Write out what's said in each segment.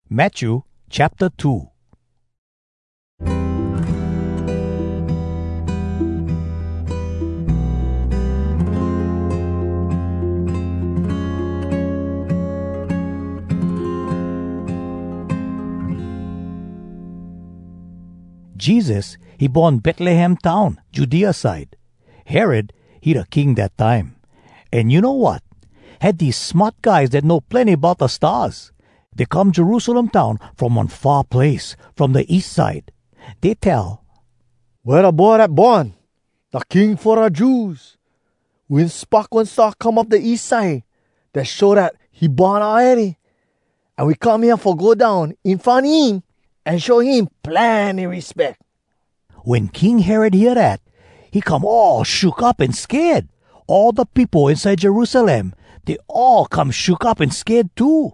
Matthew chapter 2. Jesus, he born Bethlehem town, Judea side. Herod, he the king that time. And you know what? Had these smart guys that know plenty about the stars. They come Jerusalem town from one far place, from the east side. They tell, "Where the boy that born? The king for the Jews. When spark one star come up the east side, that show that he born already. And we come here for go down in front of him and show him plenty respect." When King Herod hear that, he come all shook up and scared. All the people inside Jerusalem, they all come shook up and scared too.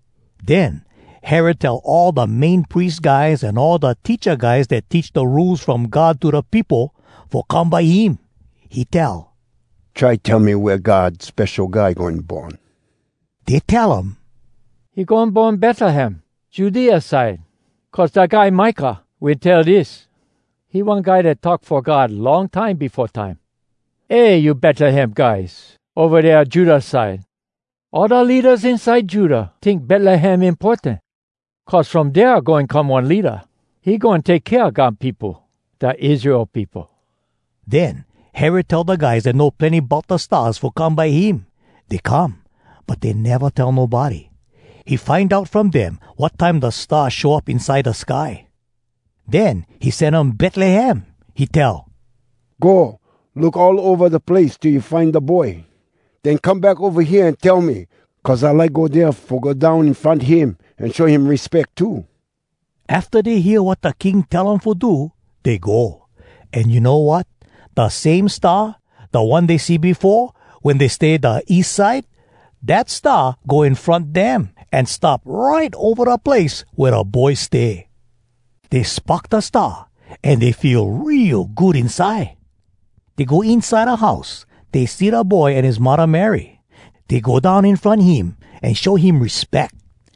Then Herod tell all the main priest guys and all the teacher guys that teach the rules from God to the people for come by him. He tell, "Try tell me where God's special guy going born." They tell him, "He going born Bethlehem, Judea side. 'Cause that guy Micah will tell this. He one guy that talk for God long time before time. Hey, you Bethlehem guys, over there Judah side. All the leaders inside Judah think Bethlehem important. 'Cause from there going come one leader. He going take care of God people, the Israel people." Then Herod tell the guys that know plenty about the stars for come by him. They come, but they never tell nobody. He find out from them what time the stars show up inside the sky. Then he send 'em Bethlehem. He tell, "Go, look all over the place till you find the boy. Then come back over here and tell me, 'cause I like go there for go down in front of him and show him respect too." After they hear what the king tell 'em for do, they go. And you know what? The same star, the one they see before, when they stay the east side, that star go in front them and stop right over the place where the boy stay. They spark the star, and they feel real good inside. They go inside a house. They see the boy and his mother Mary. They go down in front of him and show him respect.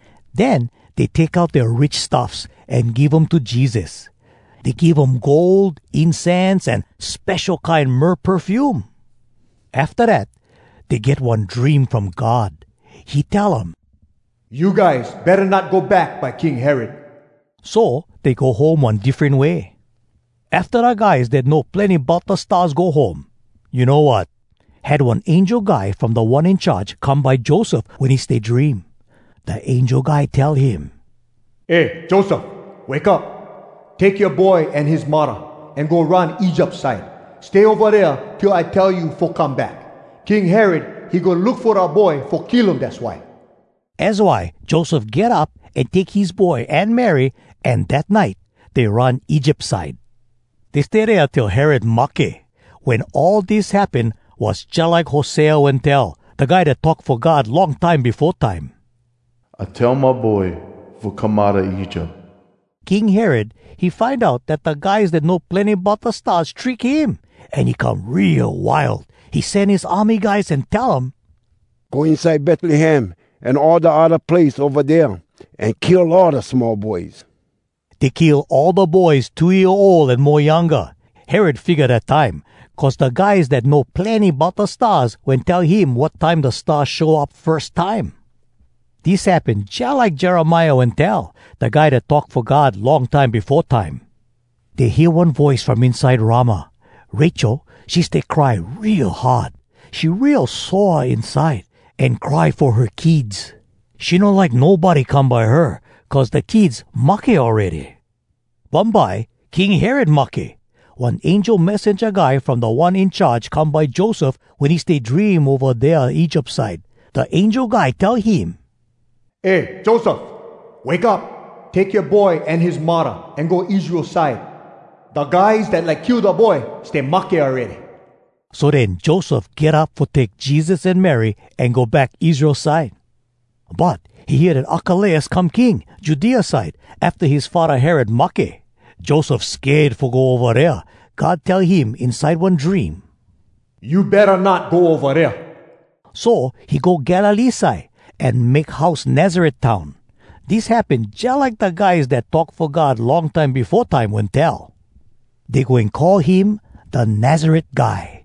Then they take out their rich stuffs and give 'em to Jesus. They give 'em gold, incense, and special kind myrrh perfume. After that, they get one dream from God. He tell 'em, "You guys better not go back by King Herod." So they go home one different way. After the guys that know plenty about the stars go home, you know what? Had one angel guy from the one in charge come by Joseph when he stay dream. The angel guy tell him, "Hey, Joseph, wake up. Take your boy and his mother and go run Egypt side. Stay over there till I tell you for come back. King Herod, he go look for our boy for kill him, that's why." As why Joseph get up and take his boy and Mary, and that night they run Egypt side. They stay there till Herod Maki. When all this happened was just like Hosea when tell, the guy that talked for God long time before time. "I tell my boy for come out of Egypt." King Herod, he find out that the guys that know plenty about the stars trick him, and he come real wild. He send his army guys and tell 'em, "Go inside Bethlehem and all the other place over there and kill all the small boys." They kill all the boys 2-year-old and more younger. Herod figure that time, 'cause the guys that know plenty about the stars when tell him what time the stars show up first time. This happened just like Jeremiah when tell, the guy that talked for God long time before time. They hear one voice from inside Ramah. Rachel, she stay cry real hard. She real sore inside and cry for her kids. She don't like nobody come by her, 'cause the kids mucky already. Bombay, King Herod mucky. One angel messenger guy from the one in charge come by Joseph when he stay dream over there Egypt side. The angel guy tell him, "Hey, Joseph, wake up. Take your boy and his mother and go Israel side. The guys that like kill the boy stay mucky already." So then Joseph get up for take Jesus and Mary and go back Israel side. But he hear that Archelaus come king, Judea side, after his father Herod mucky. Joseph scared for go over there. God tell him inside one dream, "You better not go over there." So he go Galilee side and make house Nazareth town. This happened just like the guys that talk for God long time before time when tell. They going call him the Nazareth guy.